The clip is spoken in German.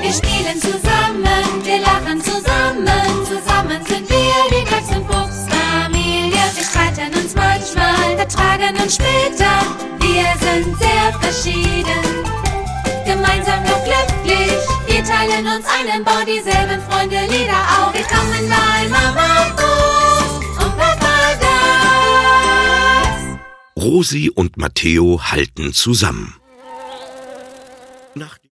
Wir spielen zusammen, wir lachen zusammen. Zusammen sind wir die Dachs- und Fuchsfamilie. Wir streiten uns manchmal, vertragen uns später. Wir sind sehr verschieden, gemeinsam nur glücklich. Wir teilen uns einen Bau, dieselben Freunde, Lieder auch. Willkommen bei Mama Fuchs und Papa Dachs. Rosi und Matteo halten zusammen.